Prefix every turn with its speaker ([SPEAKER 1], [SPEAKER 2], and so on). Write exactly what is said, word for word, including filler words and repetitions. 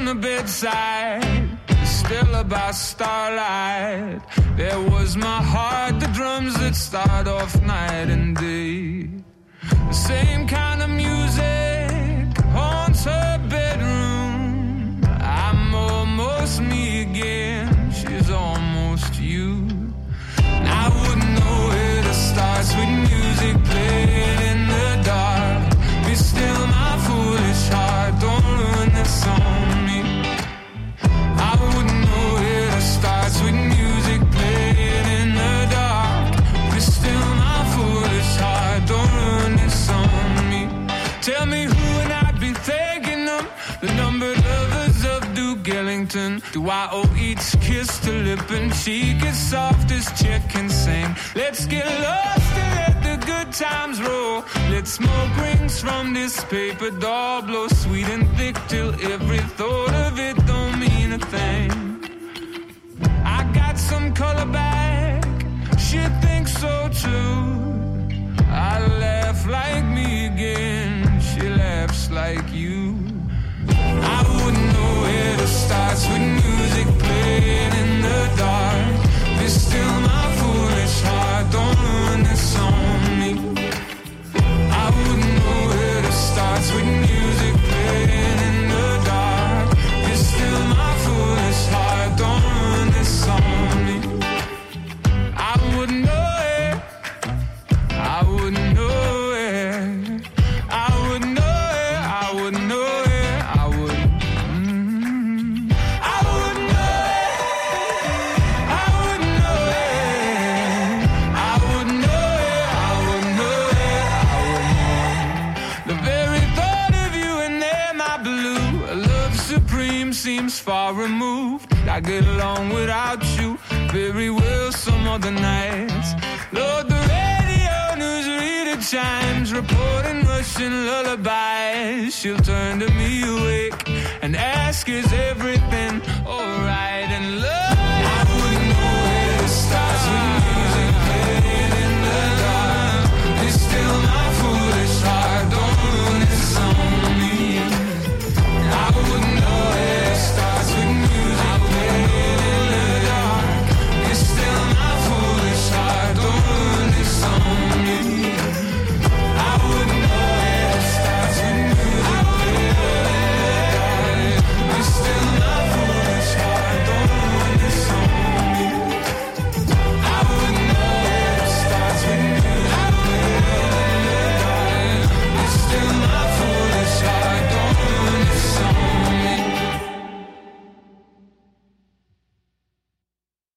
[SPEAKER 1] the bedside, still by starlight. There was my heart, the drums that start off night and day. The same kind of music haunts her bedroom. I'm almost me again, she's almost you. And I wouldn't know where to start, sweet music playing in the dark. Be still my foolish heart, don't ruin this on me. I wouldn't know where to start, sweet music playing in the dark. Be still my foolish heart, don't ruin this on me. Tell me who and I'd be thanking them, the numbered lovers of Duke Ellington. Do I owe each kiss to lip and cheek as soft as Chet can sing? Let's get lost and let the good times roll. Let's smoke rings from this paper doll, blow sweet and thick till every thought of it don't mean a thing. I got some color back, she thinks so too. I laugh like me again, she laughs like you. I wouldn't know where to start, sweet music playing in the dark. Be still my foolish heart, don't ruin this on me. I wouldn't know where to start, sweet music playing in the dark. Be still my foolish heart, don't ruin this on me. I wouldn't know it, I wouldn't know it, I wouldn't know it, I wouldn't know it, I wouldn't, mm, I wouldn't know it, I wouldn't know it, I wouldn't know it, I wouldn't know it, I wouldn't know. The very thought of you and there, my blue, a love supreme seems far removed. I get along without you very well some other nights. Lord, the radio news reader chimes, reporting Russian lullabies. She'll turn to me awake and ask, is everything alright?